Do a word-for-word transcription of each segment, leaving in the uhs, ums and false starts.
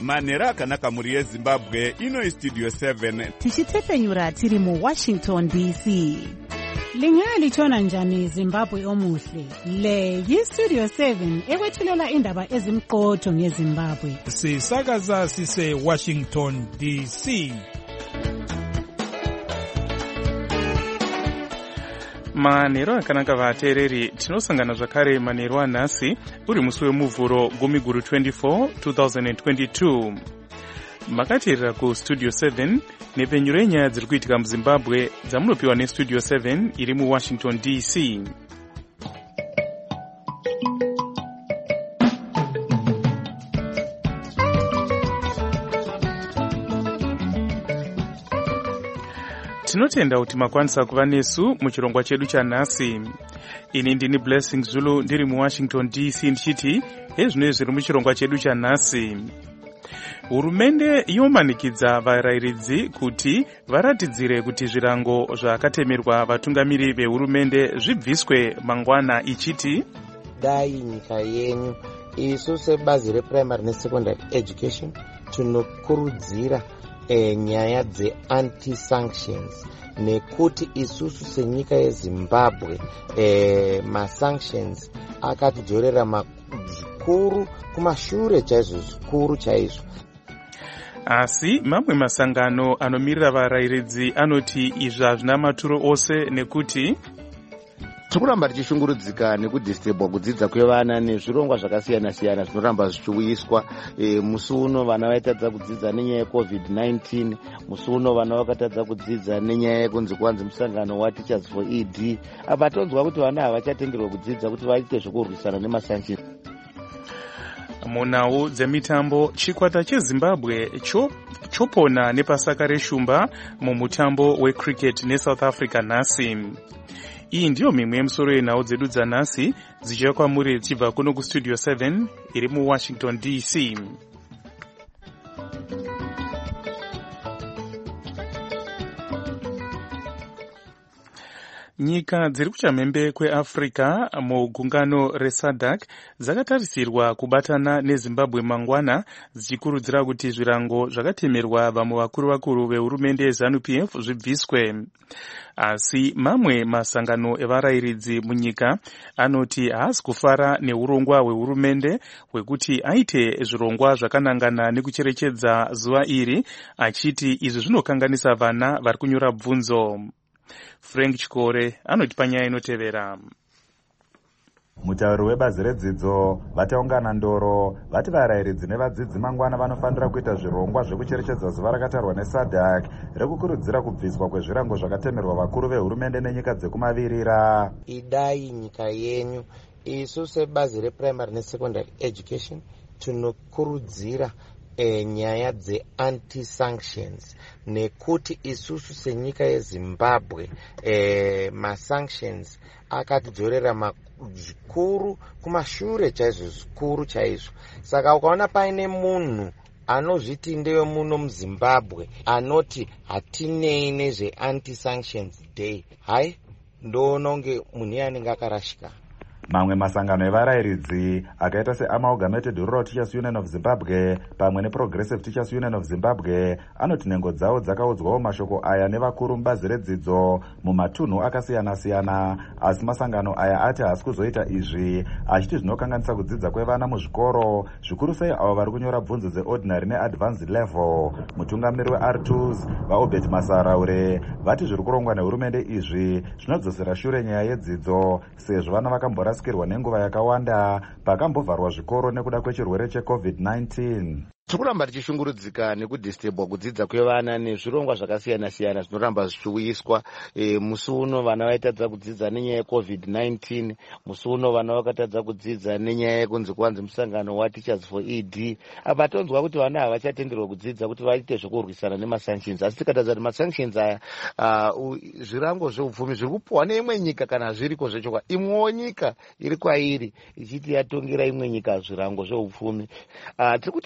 manhero akanaka mhuri yezimbabwe. Ino istudio seven tichitepfenyura tiri muwashington D C. Lingalitshona njani Zimbabwe omuhle? Le yistudio seven ekwethulela indaba ezimqotho ngeZimbabwe. Sisakaza sise Washington D C. Manhero akanaka vateereri, tinosangana zvakare manhero anhasi uri musi wemuvhuro gumi guru twenty-four twenty twenty-two. Makateerera ku studio seven nepfenyuro yenyaya dziri kuitika muZimbabwe dzamunopiwa nestudio seven iri muWashington D C. Tinotenda kuti makwanisa kuva nesu muchirongwa chedu chanhasi. Ini ndini Blessing Zulu ndiri muWashington D C ndichiti ezvino zviri muchirongwa chedu chanhasi. Hurumende yomanikidza varairidzi kuti varatidzire kuti zvirango zvakatemerwa vatungamiri vehurumende zvibviswe mangwana ichiti dai nyika yenyu isu sebazi reprimary nesecondary education tinokurudzira E, nyaya dze-anti-sanctions nekuti isusu senyika yeZimbabwe e, ma-sanctions akatijorera zvikuru kumashure chaizvo zvikuru chaizvo. Asi mamwe masangano anomirira varairidzi anoti izvi hazvina maturo ose nekuti tikuramba tichishungurudzika nekudhistebwa kudzidza kwevana nezvirongwa zvakasiyana siyana zvinoramba zvichiuyiswa. E, musi uno vana vaitadza kudzidza nenyaya yecovid nineteen, musi uno vana vakatadza kudzidza nenyaya yekunzi kwanzi musangano wateachers for E D. Apa tonzwa kuti vana havachatenderwa kudzidza kuti vaite zvokurwisana nemasanctions. Munhau dzemitambo, chikwata cheZimbabwe cho chopona nepasaka reshumba mumutambo wecricket neSouth Africa nhasi. Iyi ndiyo mimwe yemusoro yenhau dzedu dzanhasi dzichiuya kwamuri dzichibva kuno kustudio seven iri muWashington D C. Nyika dziri kuchamhembe kweAfrica mugungano reSADC dzakatarisirwa kubatana neZimbabwe mangwana dzichikurudzira kuti zvirango zvakatemerwa vamwe vakuru vakuru vehurumende ZANU-P F zvibviswe. Asi mamwe masangano evarairidzi munyika anoti haasi kufara neurongwa hwehurumende hwekuti aite zvirongwa zvakanangana nekucherechedza zuva iri, achiti izvi zvinokanganisa vana vari kunyora bvunzo. Frank Chikore anoti panyaya inotevera. Mutauri webazi redzidzo vataungana ndoro vati varairidzi nevadzidzi mangwana vanofanira kuita zvirongwa zvekucherechedza zuva rakatarwa neSADC rekukurudzira kubviswa kwezvirango zvakatemerwa vakuru vehurumende nenyika dzekumavirira. Idai nyika yenyu isu sebazi reprimary nesecondary education tinokurudzira E, nyaya dze-anti-sanctions nekuti isusu senyika yeZimbabwe e, ma-sanctions akatijorera zvikuru kumashure chaizvo zvikuru chaizvo. Saka ukaona paine munhu anozviti ndewe muno muZimbabwe anoti hatinei nezve-anti-sanctions day, hai ndononge munhu anenge akarashika. Mamwe masangano evarairidzi akaita seAmalgamated Rural Teachers Union of Zimbabwe pamwe neProgressive Teachers Union of Zimbabwe anoti nhengo dzavo dzakaudzwawo mashoko aya nevakuru mubazi redzidzo mumatunhu akasiyana-siyana, asi masangano aya ati haasi kuzoita izvi, achiti zvinokanganisa kudzidza kwevana muzvikoro, zvikuru sei avo vari kunyora bvunzo dzeordinary neadvanced level. Mutungamiri weR twos vaObert Masaraure vati zviri kurongwa nehurumende izvi zvinodzosera shure nyaya yedzidzo, sezvo vana vakambora rasikirwa nenguva yakawanda pakambovharwa zvikoro nekuda kwechirwere checovid nineteen. Tikuramba tichishungurudzika nekudhistebwa kudzidza kwevana nezvirongwa zvakasiyana siyana zvinoramba zvichiuyiswa. E, musi uno vana vaitadza kudzidza nenyaya yecovid nineteen, musi uno vana vakatadza kudzidza nenyaya yekunzi kwanzi musangano wateachers for E D. Apa tonzwa kuti vana havachatenderwa kudzidza kuti vaite zvokurwisana nemasanctions. Asi tikatadza kuti masanctions aya uh, zvirango zveupfumi zviri kupuwa neimwe nyika kana zviriko zvechokwadi, imwewo nyika iri kwairi ichiti yatongera imwe nyika zvirango zveupfumi. Uh, tiri kutiwo muno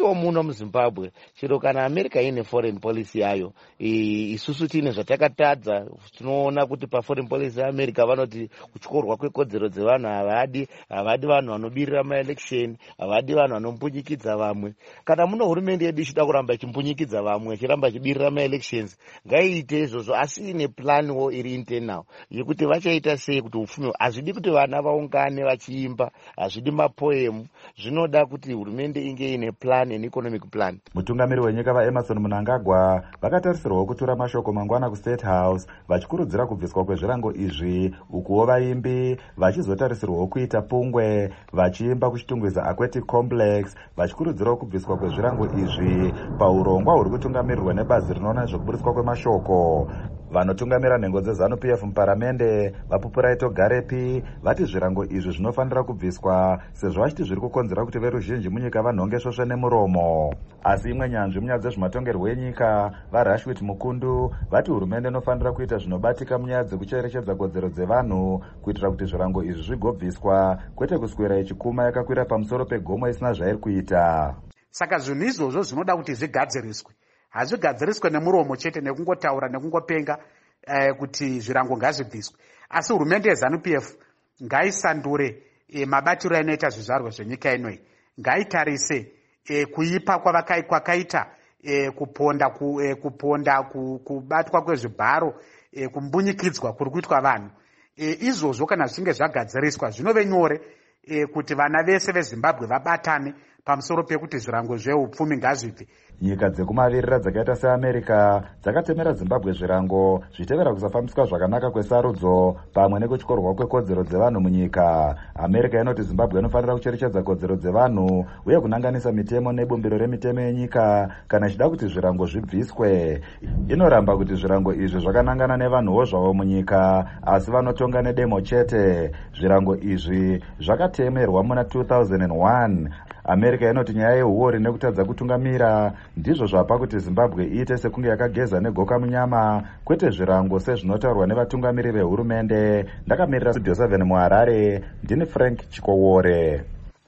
muzimbabwe chero kana america ine foreign policy yayo isusu tine zvatakatadza. Tinoona kuti paforeign policy yaamerica vanoti kutyorwa kwekodzero dzevanhu havadi havadi vanhu vanobirira maelection, havadi vanhu vanombunyikidza vamwe. Kana muno hurumende yedu ichida kuramba ichimbunyikidza vamwe ichiramba ichibirira maelections ngaiite izvozvo, asi ine planiwo iri internal yekuti vachaita sei kuti upfumi. Hazvidi kuti vana vaungane vachiimba, hazvidi mapoemu, zvinoda kuti hurumende inge ine plan, an economic plan. Mutungamiri wenyika vaEmerson Mnangagwa vakatarisirwawo kutura mashoko mangwana kuState House vachikurudzira kubviswa kwezvirango izvi, ukuwo vaimbi vachizotarisirwawo kuita pungwe vachiimba kuchitungwiza Aquatic Complex vachikurudzirawo kubviswa kwezvirango izvi paurongwa huri kutungamirirwa nebazi rinoona nezvekuburiswa kwemashoko. Vanotungamira nhengo dzeZANU P F muparamende vaPupuraito Garepi vati zvirango izvi zvinofanira kubviswa sezvo vachiti zviri kukonzera kuti veruzhinji munyika vanhonge svosve nemuromo. Asi imwe nyanzvi munyaya dzezvematongerwo enyika vaRashwit Mukundu vati hurumende inofanira kuita zvinobatika munyaya dzekucherechedza kodzero dzevanhu kuitira kuti zvirango izvi zvigobviswa, kwete kuswera ichikuma yakakwira pamusoro pegomo isina zvairi kuita. Saka zvinhu izvozvo zvinoda kuti zvigadziriswe, hazvigadziriswe nemuromo chete nekungotaura nekungopenga eh, kuti zvirango ngazvibviswe. Asi hurumende yeZANU P F ngaisandure eh, mabatiro ainoita zvizvarwa zvenyika inoi, ngaitarise eh, kuipa kwakaita eh, kuponda, ku, eh, kuponda ku, kubatwa kwezvibharo eh, kumbunyikidzwa kuri kuitwa vanhu eh, izvozvo kana zvichinge zvagadziriswa zvinove nyore eh, kuti vana vese veZimbabwe vabatane pamusoro pekuti zvirango zveupfumi ngazvibve. Nyika dzekumavirira dzakaita seAmerica dzakatemera Zimbabwe zvirango zvitevera kusafambiswa zvakanaka kwesarudzo pamwe nekutyorwa kwekodzero dzevanhu munyika. America inoti Zimbabwe inofanira kucherechedza kodzero dzevanhu uye kunanganisa mitemo nebumbiro remitemo yenyika kana ichida kuti zvirango zvibviswe. Inoramba kuti zvirango izvi zvakanangana nevanhuwo zvavo munyika, asi vanotonga nedemo chete. Zvirango izvi zvakatemerwa muna two thousand one. America inoti nyaya yehuori nekutadza kutungamira ndizvo zvapa kuti Zimbabwe iite sekunge yakageza negoka munyama, kwete zvirango sezvinotaurwa nevatungamiri vehurumende. Ndakamirira Studio seven muHarare, ndini Frank Chikowore.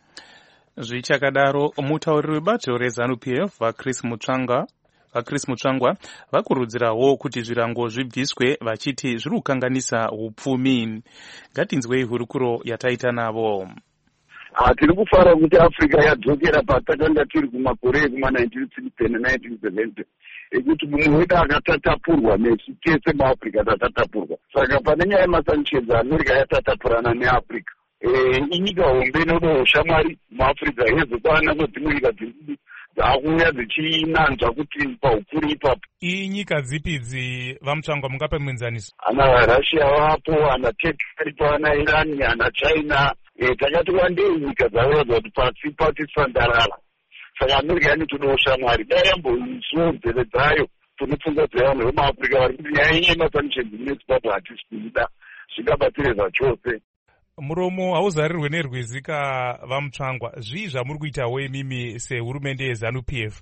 Zvichakadaro, mutauriri webato reZANU P F vaChris Mutsvangwa vaChris Mutsvangwa vakurudzirawo kuti zvirango zvibviswe vachiti zviri kukanganisa upfumi. Ngatinzwei hurukuro yataita navo. Tiri kufara kuti Africa yadzokera patakanga tiri kumakore ekuma nineteen sixty nineteen seventy ekuti mumwe wedu akatatapurwa nesu tese muAfrica tatatapurwa. Saka pane nyaya yemasanctions America yatatapurana neAfrica. Inyika hombe inoda ushamwari muAfrica yezokwana nedzimwe nyika dziri dzakuuya dzichinanzva kuti paupfuri ipapo. Inyika dzipi idzi vaMutsvangwa mungape muenzaniso? Ana Russia vapo, ana Turkey, ana Iran, ana China. Eh, takati wandei nyika dzavoradza kuti pasi patisandarara. Saka America yanitoda ushamwari. Dai yamboisuwo nzeve dzayo tunopfunga dzevanhu vemuAfrica vari kuti nyaya yenye yemasanctions neZimbabwe hatisi kuida, zvingabatire zvachose. Muromo hauzarirwe nerwezika vaMutsvangwa. Zvii zvamuri kuitawo imimi sehurumende yeZANU P F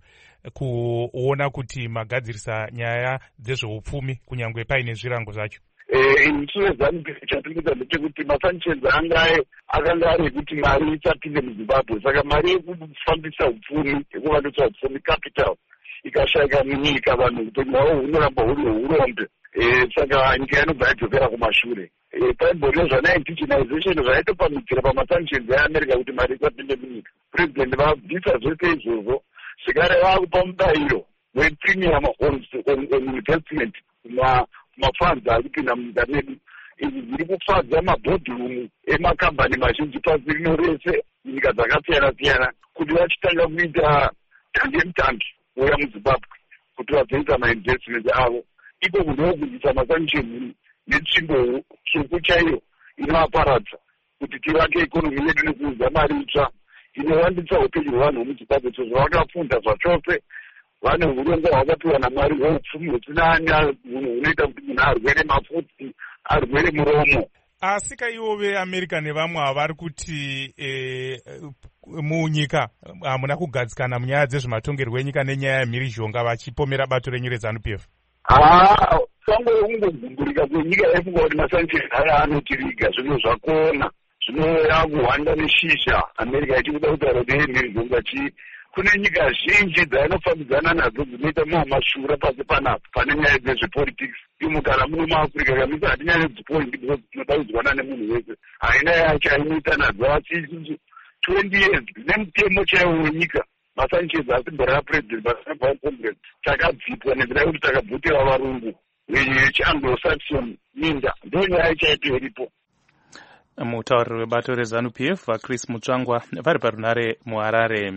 kuona kuti magadzirisa nyaya dzezveupfumi kunyangwe paine zvirango zvacho? Isu veZANU P F chatiri kuita ndechekuti masanctions angaye akanga ari ekuti mari isapinde muZimbabwe. Saka mari yekufambisa upfumi, yekuvandutsa upfumi capital ikashayika munyika, vanhu upenyu hwavo hunoramba huri hweurombe. Saka nyika inobva yadzokera kumashure. Paimbori zvana-indigenization zvaitopamikira pamasanctions eAmerica kuti mari isapinde munyika. President vabvisa zvese izvozvo, zvekare vakupa mubayiro wepremium on investment kumafunds ari kupinda munyika medu. Izvi zviri kufadza mabhodhurumu emakambani mazhinji pasi rino rese nyika dzakasiyana-siyana kuti vachitanga kuita tange-mutange kuuya muZimbabwe kuti vazoita mainvestments avo. Iko kundokudzisa masanctions netsvimbo tsvuku chaiyo inovaparadza kuti tivake ikonomi yedu nekuudza mari itsva inowandisa upenyu hwevanhu vemuZimbabwe. Sezvo vakafunda zvachose, vane urongwa hwakapiwa naMwari hweupfumi husina hunoita kuti munhu arwere mafutsi, arwere muromo. Asi kaivo veAmerica nevamwe havari kuti e, munyika hamuna kugadzikana munyaya dzezvematongerwo enyika nenyaya yemhirizhonga vachipomera bato renyu reZANU P F? Haa, sango kungogumburika kwenyika yefunga kuti masanctions aya anotiriga zvinhu zvakona zvino yakuhwanda neshisha America ichikuda kutaura kuti mhirizhonga chi kune nyika zhinji dzainofambidzana nadzo dzinoita mamashura pasi panapa pane nyaya dzezvepolitics. Imugara muno muafrica kamisa hatinyanye kudzipoindi because tinodaudzwana nemunhu wese haina yacho ainoita nadzo asi twenty years nemutemo chaiwo wenyika masanchez asimbora president vasabva congress takadzipwa nenzira yekuti takabvutira varungu vechianglo-saxon minda ndo nyaya chaito iripo. Mutauriri webato rezanu-P F vaChris Mutsvangwa vari parunare muHarare.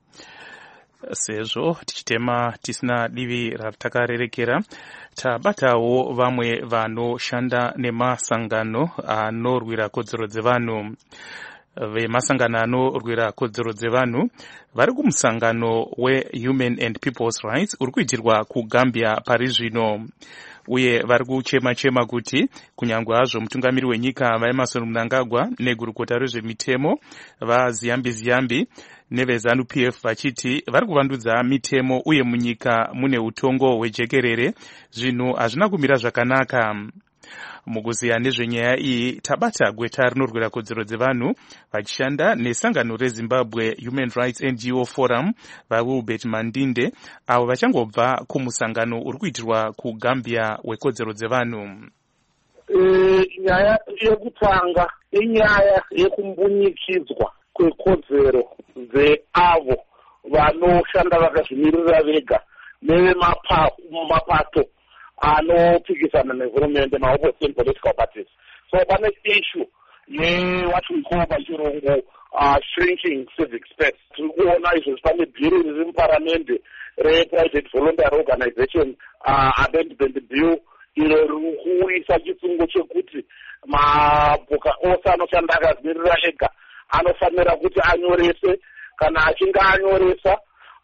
Sezvo tichitema tisina divi ratakarerekera, tabatawo vamwe vanoshanda nemasangano anorwira kodzero dzevanhu. Vemasangano anorwira kodzero dzevanhu vari kumusangano weHuman and People's Rights uri kuitirwa kuGambia pari zvino, uye vari kuchema-chema kuti kunyange hazvo mutungamiri wenyika vaEmmerson Mnangagwa negurukota rezvemitemo vaZiyambi Ziyambi nevezanu-P F vachiti vari kuvandudza mitemo uye munyika mune utongo hwejekerere, zvinhu hazvina kumira zvakanaka. Mukuziya nezvenyaya iyi tabata gweta rinorwira kodzero dzevanhu vachishanda nesangano reZimbabwe Human Rights N G O Forum vaWilbert Mandinde avo vachangobva kumusangano uri kuitirwa kuGambia wekodzero dzevanhu. Nyaya yekutanga inyaya yekumbunyikidzwa kwekodzero dzeavo vanoshanda vakazvimirira vega nevemapato anopikisana nehurumende, maopposition political parties. So pane issue ye what we call pachirungu uh, shrinking civic space. Tiri kuona izvo pane bhiri riri muparamende re-private voluntary organization uh, amendment bill iro riri kuisa chifungo chekuti maboka ose anoshanda akazvimirira ega anofanira kuti anyorese kana achinge anyoresa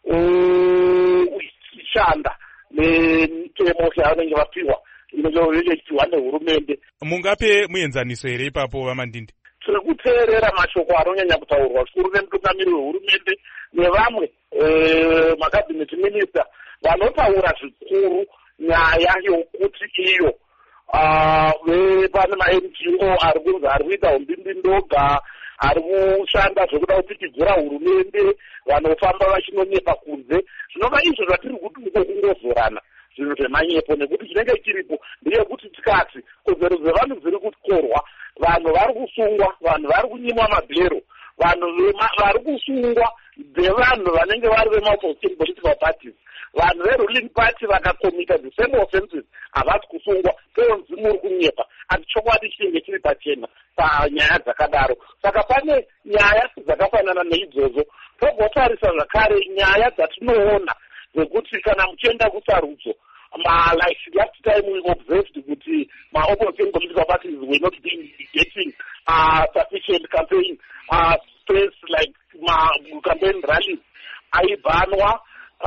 uchishanda nemitemo yavanenge vapiwa inoichiwa nehurumende. Mungape muenzaniso here ipapo vaMandinde? Tiri kuteerera mashoko anonyanya kutaurwa zvikuru nemutungamiri wehurumende nevamwe macabinet minister vanotaura zvikuru nyaya yokuti iyo pane ma-N G O ari kunzi ari kuita umbimbi ndoga, ari kushanda zvekuda kupitidzira hurumende, vanofamba vachinonyepa kunze. Zvinova izvo zvatiri kuti uko kungozorana zvinhu zvemanyepo, nekuti chinenge chiripo ndeyekuti tikati kodzero dzevanhu dziri kukorwa, vanhu vari kusungwa, vanhu vari kunyimwa mabhero, vanhu vari kusungwa dzevanhu vanenge vari vemaopposition political parties. Vanhu veruling party vakakomita the same offenses havasi kusungwa, tonzi muri kunyepa. Asi chokwadi chinenge chiri pachena panyaya dzakadaro. Saka pane nyaya dzakafanana neidzodzo. Togotarisa zvakare nyaya dzatinoona dzekuti kana muchienda kusarudzo, ma like last time we observed kuti ma opposition political parties were not being getting uh, sufficient campaign uh, space, like ma campaign rallies aibanwa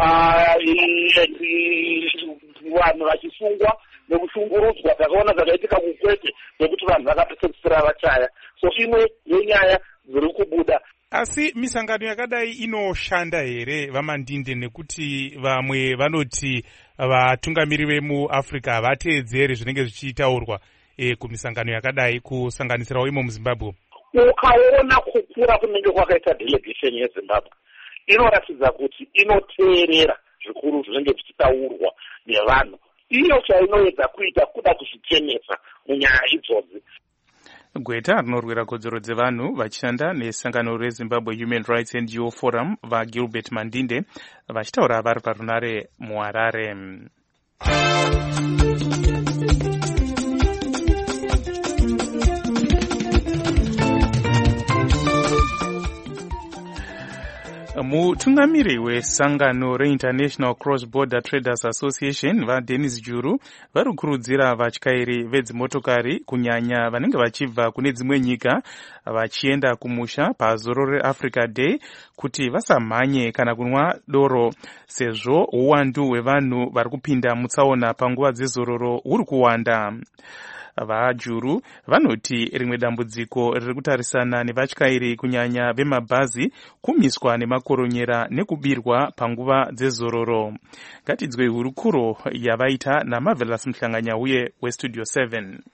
vanhu vachisungwa nekushungurudzwa takaona zvakaitika kukwete nekuti vanhu vakapedzisira vachaya. So imwe yenyaya dziri kubuda. Asi misangano yakadai inoshanda here vaMandinde, nekuti vamwe vanoti vatungamiri vemuAfrica havateedzeri zvinenge zvichitaurwa e, kumisangano yakadai, kusanganisirawo imo muZimbabwe? Ukaona kukura kunenge kwakaita delegation yeZimbabwe inoratidza kuti inoteerera zvikuru zvinenge zvichitaurwa nevanhu. Iyo chainoedza kuita kuda kuzvichenesa munyaya idzodzi. Gweta rinorwira kodzero dzevanhu vachishanda nesangano reZimbabwe Human Rights N G O Forum vaGilbert Mandinde vachitaura vari parunare muHarare. Mutungamiri wesangano reInternational Cross Border Traders Association vaDennis Juru vari kukurudzira vatyairi vedzimotokari kunyanya vanenge vachibva kune dzimwe nyika vachienda kumusha pazororo reAfrica Day kuti vasamhanye kana kunwa doro, sezvo uwandu hwevanhu vari kupinda mutsaona panguva dzezororo huri kuwanda. VaJuru vanoti rimwe dambudziko riri kutarisana nevatyairi kunyanya vemabhazi kumiswa nemakoronyera nekubirwa panguva dzezororo. Ngatidzwe hurukuro yavaita naMarvelous Mhlanganyauye weStudio seven.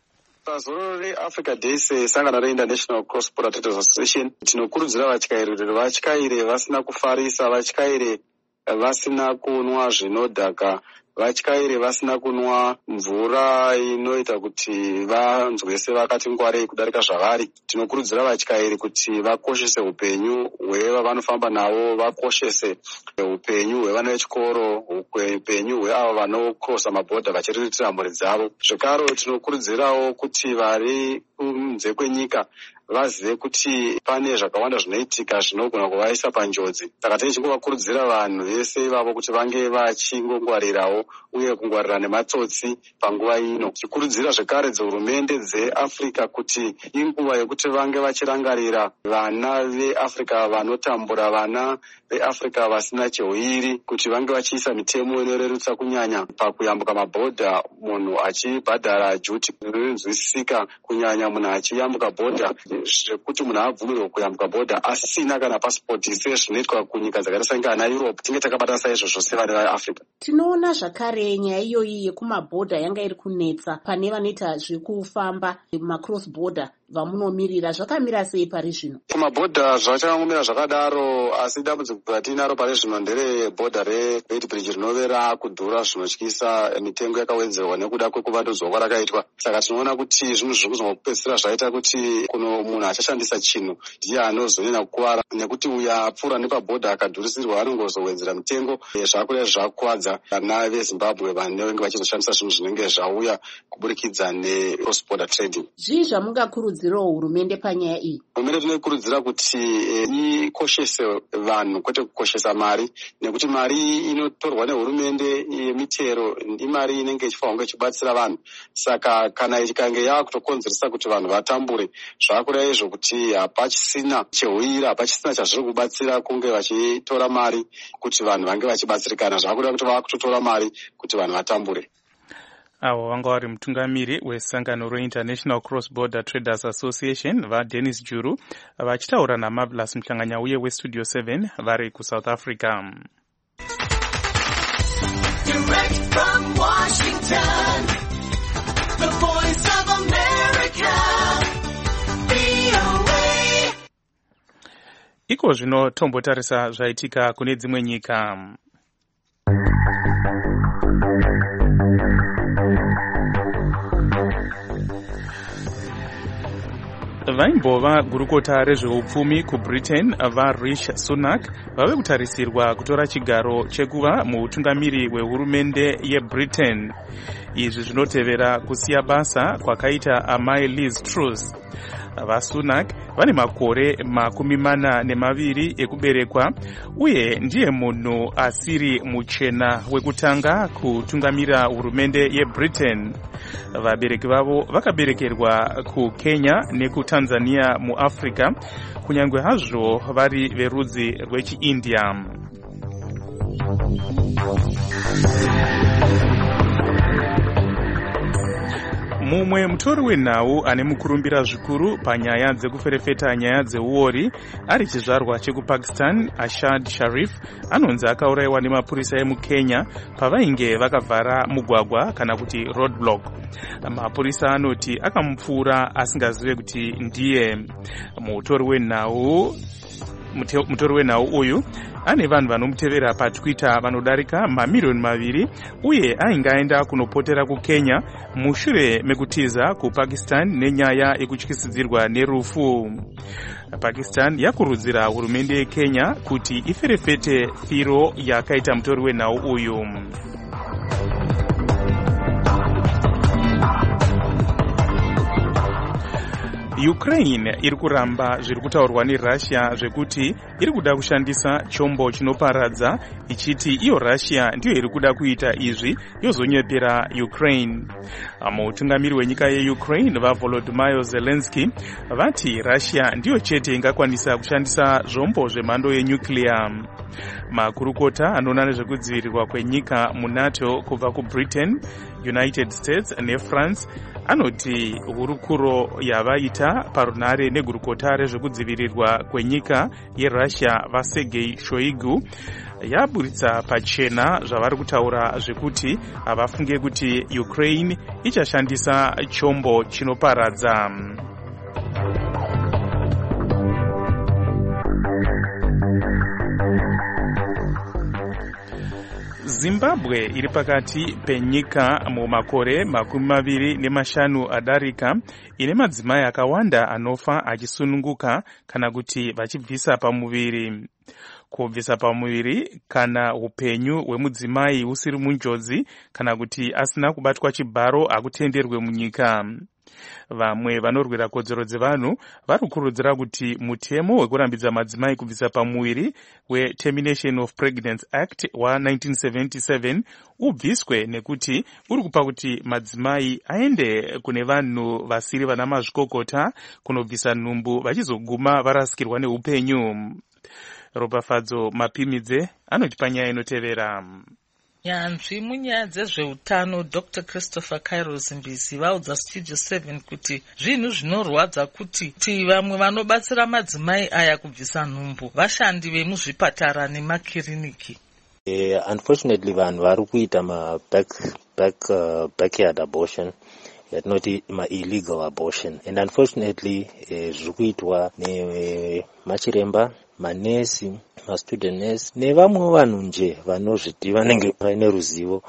pazoro reafrica day sesangano reinternational cross border traders association tinokurudzira vatyairi vatyaire vasina kufarisa, vatyaire vasina kunwa zvinodhaka, vatyaire vasina kunwa mvura inoita kuti vanzwese vakati ngwarei kudarika zvavari. Tinokurudzira vatyairi kuti vakoshese upenyu hwevanofamba navo, vakoshese upenyu hwevana vechikoro, upenyu hweavo vanokrosa mabhodha vachiriritira mhuri dzavo. Zvekaro tinokurudzirawo kuti vari kunze kwenyika vazive kuti pane zvakawanda zvinoitika zvinogona kuvaisa panjodzi. Saka tichingovakurudzira vanhu vese ivavo kuti vange vachingongwarirawo uye kungwarira nematsotsi panguva ino. Tichikurudzira zvekare dzehurumende dzeafrica kuti inguva yekuti vange vachirangarira vana veafrica vanotambura, vana veafrica vasina cheuiri, kuti vange vachiisa mitemo inorerutsa kunyanya pakuyambuka mabhodha, munhu achibhadhara juti rinonzwisisika, kunyanya munhu achiyambuka bhodha, zvekuti munhu abvumirwe kuyambuka bhodha asina kana pasipoti sezvinoitwa kunyika dzakaita senge ana Europe. Tinge takabata saizvozvo sevana veAfrica. Tinoona zvakare nyaya iyoyi yekumabhodha yanga iri kunetsa pane vanoita zvekufamba macross border vamunomirira. Zvakamira sei pari zvino? Kumabhodha zvachangomira zvakadaro, asi dambudziko ratinaro pari zvino ndere bhodha reBeit Bridge rinovera kudhura zvinotyisa, mitengo yakawedzerwa nekuda kwekuvandudzwa kwarakaitwa. Saka tinoona kuti zvinhu zviri kuzongopedzisira zvaita kuti kuno munhu achashandisa chinhu ndiye anozonyanya kukwara, nekuti uyo apfuura nepabhodha akadhurisirwa anongozowedzera mitengo. Zvakuda zvakuwadza vana veZimbabwe vanenge vachizoshandisa zvinhu zvinenge zvauya kuburikidza necross border trading. Zvii zvamungakurudzirawo hurumende panyaya iyi? Hurumende tinokurudzira kuti e, ikoshese vanhu kwete kukoshesa mari, nekuti mari inotorwa nehurumende yemitero imari inenge ichifanirwa kunge ichibatsira vanhu. Saka kana ikange yakutokonzeresa kuti vanhu vatambure, zvakuda izvo kuti hapachisina cheuira, hapachisina chazviri kubatsira kunge vachitora mari kuti vanhu vange vachibatsirikana. Zvakuda kuti vakutotora mari kuti vanhu vatambure. Avo vanga vari mutungamiri wesangano reInternational Cross Border Traders Association vaDennis Juru vachitaura naMarvelous Mhlanganya uye weStudio seven vari kuSouth Africa. Direct from Washington, the voice of America, V O A. Iko zvino tombotarisa zvaitika kune dzimwe nyika. Vaimbova gurukota rezveupfumi kuBritain vaRishi Sunak vave kutarisirwa kutora chigaro chekuva muutungamiri hwehurumende yeBritain. Izvi zvinotevera kusiya basa kwakaita amai Liz Truss. VaSunak vane makore makumi mana nemaviri ekuberekwa uye ndiye munhu asiri muchena wekutanga kutungamira hurumende yeBritain. Vabereki vavo vakaberekerwa kuKenya nekuTanzania muAfrica, kunyangwe hazvo vari verudzi rwechiIndia. Mumwe mutori wenhau ane mukurumbira zvikuru panyaya dzekuferefeta nyaya dzeuori ari chizvarwa chekupakistan, Ashad Sharif anonzi akaurayiwa nemapurisa emuKenya pavainge vakavhara mugwagwa kana kuti roadblock. Mapurisa anoti akamupfuura asingazive kuti ndiye. Mutori wenhau mutori wenhau uyu ane vanhu vanomutevera paTwitter vanodarika mamiliyoni maviri uye ainge aenda kunopotera kuKenya mushure mekutiza kuPakistan nenyaya yekutyisidzirwa nerufu. Pakistan yakurudzira hurumende yeKenya kuti iferefete firo yakaita mutori wenhau uyu. Ukraine iri kuramba zviri kutaurwa neRussia zvekuti iri kuda kushandisa chombo chinoparadza, ichiti iyo Russia ndiyo iri kuda kuita izvi yozonyepera Ukraine. Mutungamiri wenyika yeUkraine vaVolodymyr Zelensky vati Russia ndiyo chete ingakwanisa kushandisa zvombo zvemhando yenuclear. Makurukota anoona nezvekudzivirirwa kwenyika muNATO kubva kuBritain, United States neFrance anoti hurukuro yavaita parunhare negurukota rezvekudzivirirwa kwenyika yeRussia vaSergei Shoigu yaburitsa pachena zvavari kutaura zvekuti havafunge kuti Ukraine ichashandisa chombo chinoparadza. Zimbabwe iri pakati penyika mumakore makumi maviri nemashanu adarika ine madzimai akawanda anofa achisununguka kana kuti vachibvisa pamuviri. Kubvisa pamuviri kana upenyu hwemudzimai husiri munjodzi kana kuti asina kubatwa chibharo hakutenderwe munyika. Vamwe vanorwira kodzero dzevanhu vari kukurudzira kuti mutemo wekurambidza madzimai kubvisa pamuviri weTermination of Pregnancy Act wa nineteen seventy-seven ubviswe nekuti uri kupa kuti madzimai aende kune vanhu vasiri vana mazvikokota kunobvisa nhumbu vachizoguma varasikirwa neupenyu. Ropafadzo Mapimidze anotipa nyaya inotevera. Nyanzvi munyaya dzezveutano Doctor Christopher Cairo Zimbizi vaudza Studio seven kuti zvinhu zvinorwadza kuti ti vamwe vanobatsira madzimai aya kubvisa nhumbu vashandi vemuzvipatara nemakiriniki. Uh, unfortunately vanhu vari kuita ma back back uh, backyard abortion yatinoti ma illegal abortion, and unfortunately zviri kuitwa nemachiremba, manesi, mastudent nurse nevamwe vanhu nje vanozviti vanenge vaine ruzivo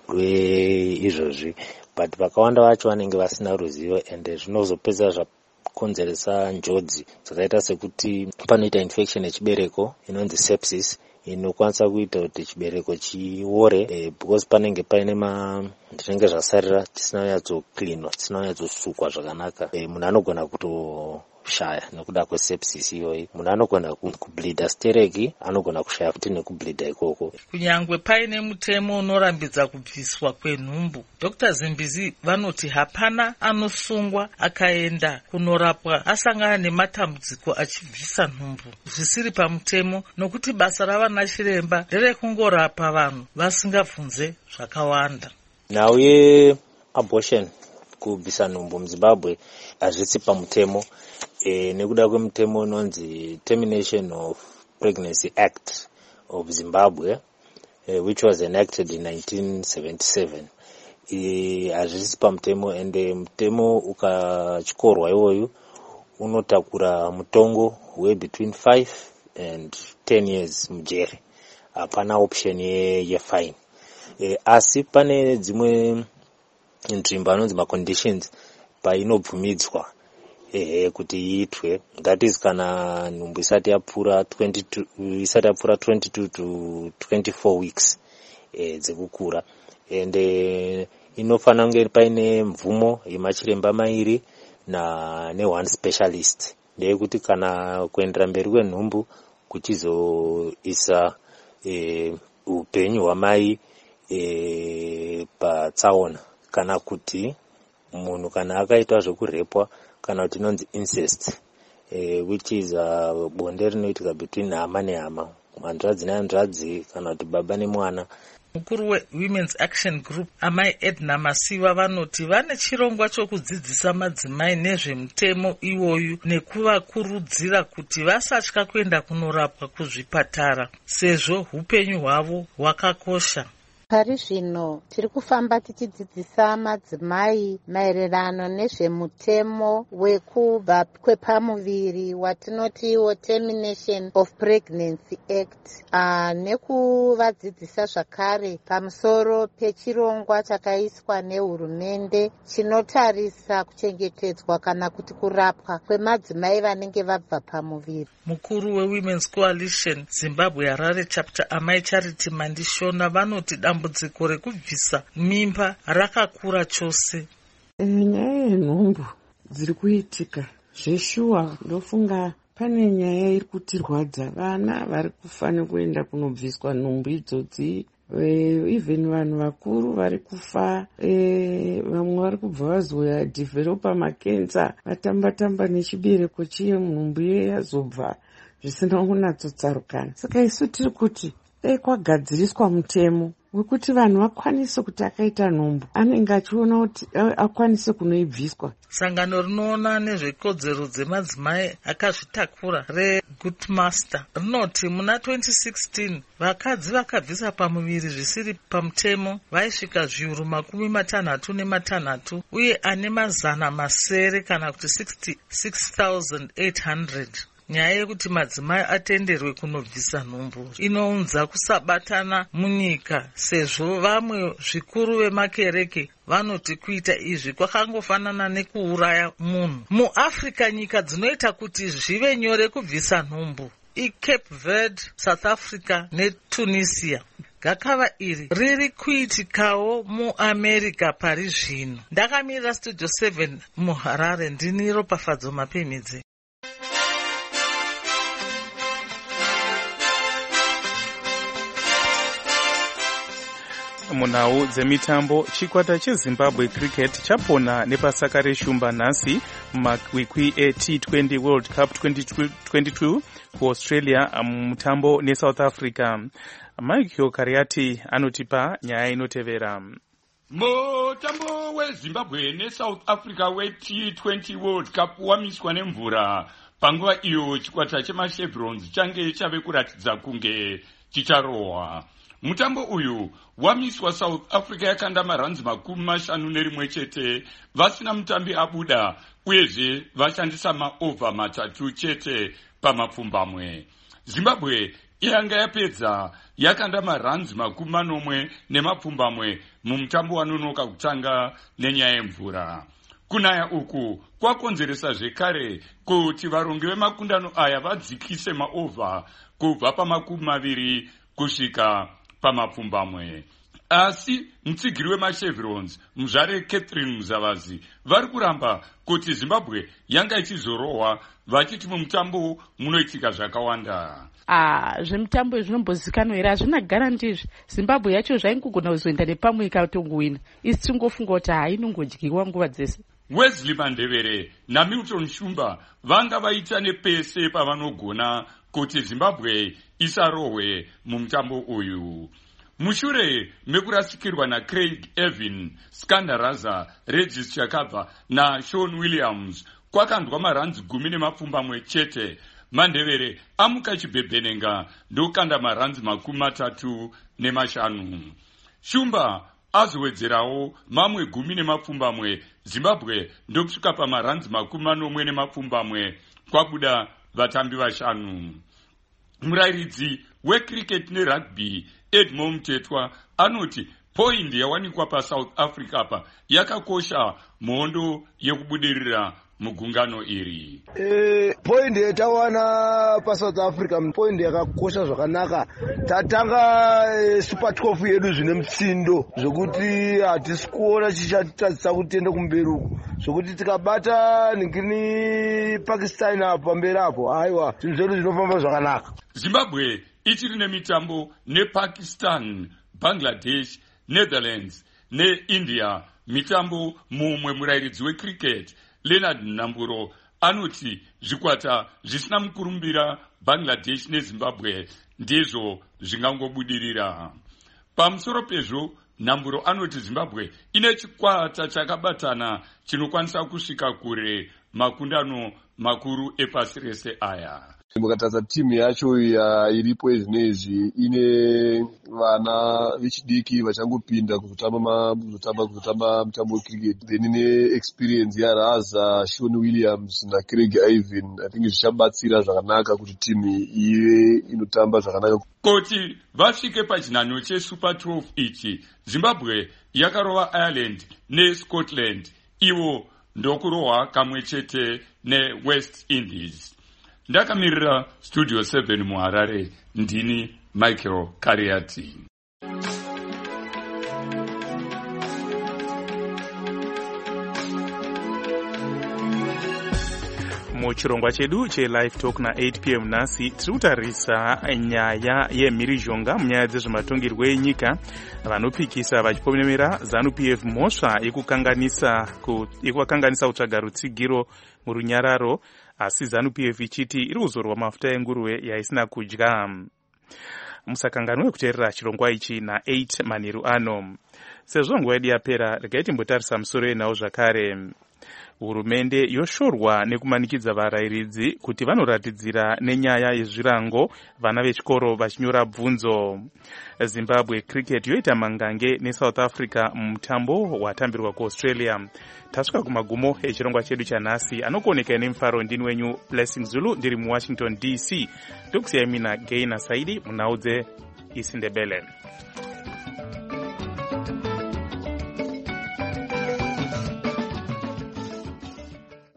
rweizvozvi, but vakawanda vacho vanenge vasina ruzivo, and zvinozopedza zvakonzeresa njodzi dzakaita sekuti panoita infection yechibereko inonzi sepsis inokwanisa kuita kuti chibereko chiore eh, because panenge paine ma zvinenge zvasarira tisina nyatso clean, tisina nyatso sukwa zvakanaka. Eh, munhu anogona kutoshaya nekuda kwesepsis iyoyi, munhu anogona kubleeda stereki, anogona kushaya futi nekubleeda ikoko. Kunyangwe paine mutemo unorambidza kubviswa kwenhumbu, Doctor Zimbizi vanoti hapana anosungwa akaenda kunorapwa asangana nematambudziko achibvisa nhumbu zvisiri pamutemo, nokuti basa ravana chiremba nderekungorapa vanhu vasingabvunze zvakawanda. Nhau yeabortion kubvisa nhumbu muZimbabwe hazvisi pamutemo e, nekuda kwemutemo unonzi Termination of Pregnancy Act of Zimbabwe, e, which was enacted in nineteen seventy-seven. E, hazvisi pamutemo, ende mutemo ukachikorwa iwoyu unotakura mutongo we between five and ten years mujere, hapana option ye, ye fine. E, asi pane dzimwe nzvimbo anonzi maconditions painobvumidzwa ehe kuti iitwe, that is kana nhumbu isati yapfuura twenty-two isati yapfuura twenty-two to twenty-four weeks e, dzekukura, ende inofana kunge paine mvumo yemachiremba mairi na ne one specialist, ndeyekuti kana kuendera mberi kwenhumbu kuchizoisa e, upenyu hwamai e, patsaona, kana kuti munhu kana akaitwa zvekurepwa kana kuti inonzi incest, e, which is uh, bonde rinoitika between hama nehama, hanzvadzi nehanzvadzi, kana kuti baba nemwana. Mukuru weWomen's Action Group Amai Edna Masiva vanoti vane chirongwa chokudzidzisa madzimai nezvemutemo iwoyu nekuvakurudzira kuti vasatya kuenda kunorapwa kuzvipatara sezvo upenyu hwavo hwakakosha. Pari zvino tiri kufamba tichidzidzisa madzimai maererano nezvemutemo wekubva kwepamuviri watinotiwo Termination of Pregnancy Act, uh, nekuvadzidzisa zvakare pamusoro pechirongwa chakaiswa nehurumende chinotarisa kuchengetedzwa kana kuti kurapwa kwemadzimai vanenge vabva pamuviri. Mukuru weWomen's Coalition Zimbabwe Harare Chapter Amai Charity Mandishona vanoti dambudziko rekubvisa mimba rakakura chose. Nyaya yenhumbu dziri kuitika zveshuwa, ndofunga pane nyaya iri kutirwadza. Vana vari kufanira kuenda kunobviswa nhumbu idzodzi, even vanhu vakuru vari kufa, vamwe vari kubva vazoya developa makensa, vatamba-tamba nechibereko chiye nhumbu iye yazobva zvisina kunatsotsarukana. Saka isu tiri kuti dai kwagadziriswa mutemo wekuti vanhu vakwanise kuti akaita nhumbu anenge achiona kuti akwanise kunoibviswa. Sangano rinoona nezvekodzero dzemadzimai akazvitakura reGoodmaster rinoti muna twenty sixteen vakadzi vakabvisa pamuviri zvisiri pamutemo vaisvika zviuru makumi matanhatu nematanhatu uye ane mazana masere kana kuti sixty-six thousand eight hundred. Nyaya yekuti madzimai atenderwe kunobvisa nhumbu inounza kusabatana munyika, sezvo vamwe zvikuru vemakereke vanoti kuita izvi kwakangofanana nekuuraya munhu. MuAfrica nyika dzinoita kuti zvive nyore kubvisa nhumbu iCape Verde, South Africa neTunisia. Gakava iri riri kuitikawo muAmerica pari zvino. Ndakamirira Studio seven muHarare, ndini Ropafadzo Mapemedze. Munhau dzemitambo, chikwata cheZimbabwe Cricket chapona nepasaka reshumba nhasi mumakwikwi eT twenty World Cup twenty twenty-two kuAustralia mutambo neSouth Africa. Michael Kariati anotipa nyaya inotevera. Mutambo weZimbabwe neSouth Africa weT twenty World Cup wamiswa nemvura. Panguva iyo chikwata chemashevrons change chave kuratidza kunge chicharohwa. Mutambo uyu wamiswa South Africa yakanda maranzi makumi mashanu nerimwe chete vasina mutambi abuda uyezve vashandisa maova matatu chete pamapfumbamwe. Zimbabwe yanga yapedza yakanda maranzi makumi manomwe nemapfumbamwe mumutambo wanonoka kutanga nenyaya yemvura. Kunaya uku kwakonzeresa zvekare kuti varongi vemakundano aya vadzikise maova kubva pamakumi maviri kusvika pamapfumbamwe. Asi mutsigiri wemashevrons muzvare Catherine Muzavazi vari kuramba kuti Zimbabwe yanga ichizorohwa vachiti mumutambo munoitika zvakawanda. Ah, zvemutambo zvinombozikanwa here hazvina garantizve. Zimbabwe yacho zvaingogona kuzoenda nepamwe ikatongowina. Isi tingofunga kuti hainongodyiwa nguva dzese. Wesley Mandevere naMilton Shumba vanga vaita nepese pavanogona kuti Zimbabwe isarohwe mumutambo uyu. Mushure mekurasikirwa naCraig Evin, Skandaraza, Regis Chakabva naSean Williams kwakandwa maranzi gumi nemapfumbamwe chete, Mandevere amuka chibhebhenenga ndokanda maranzi makumi matatu nemashanu. Shumba azowedzerawo mamwe gumi nemapfumbamwe, Zimbabwe ndokusvika pamaranzi makumi manomwe nemapfumbamwe kwabuda vatambi vashanu. Murairidzi wecricket nerugby Edmond Mtetwa anoti point yawanikwa paSouth Africa apa yakakosha muhondo yekubudirira mugungano iri. Eh, point yatawana paSouth Africa point yakakosha zvakanaka. Tatanga eh, Super twelve yedu zvine mutsindo zvokuti hatisi kuona chichatadzisa kuti tiende kumberi uko. Zvokuti tikabata ningini Pakistan apa mberi apo aiwa zvinhu zvedu zvinofamba zvakanaka. Zimbabwe ichiri nemitambo nePakistan, Bangladesh, Netherlands neIndia. Mitambo mumwe murairidzi wecricket Leonard Namburo anoti zvikwata zvisina mukurumbira Bangladesh neZimbabwe ndizvo zvingangobudirira. Pamusoro pezvo Namburo anoti Zimbabwe ine chikwata chakabatana chinokwanisa kusvika kure makundano makuru epasi rese aya. Mukatarisa timu yacho ya iripo izvinezvi ine vana vechidiki vachangopinda kuzotamba kuzotamba kuzotamba mutambo wecricket, then ine experience yaRaza, Sean Williams na Craig Ivan. I think zvichabatsira zvakanaka kuti timu ive inotamba zvakanaka. Kuti vasvike pachinhanho cheSuper twelve ichi, Zimbabwe yakarova Ireland neScotland, ivo ndokurohwa kamwe chete neWest Indies. Ndakamirira Studio seven muHarare, ndini Michael Kariati. Muchirongwa chedu cheLive Talk na eight p m nhasi tiri kutarisa nyaya yemhirizhonga munyaya dzezvematongerwo enyika, vanopikisa vachipomerera ZANU-P F mhosva yekukanganisa yekuvakanganisa kutsvaga rutsigiro murunyararo, asi ZANU-P F ichiti iri kuzorwa mafuta enguruve yaisina kudya. musakanganwe kuteerera chirongwa ichi na eight manheru ano. Sezvo nguva yedu yapera, regai timbotarisa musoro yenhau zvakare. Hurumende yoshorwa nekumanikidza varayiridzi kuti vanoratidzira nenyaya yezvirango vana vechikoro vachinyora bvunzo. Zimbabwe Cricket yoita mangange neSouth Africa mumutambo watambirwa kuAustralia. Tasvika kumagumo echirongwa chedu chanhasi. Anokuoneka nemufaro ndini wenyu Blessing Zulu ndiri muWashington D C. Ndokusiyai mina Gaina Saidi munhau dzeIsindebele.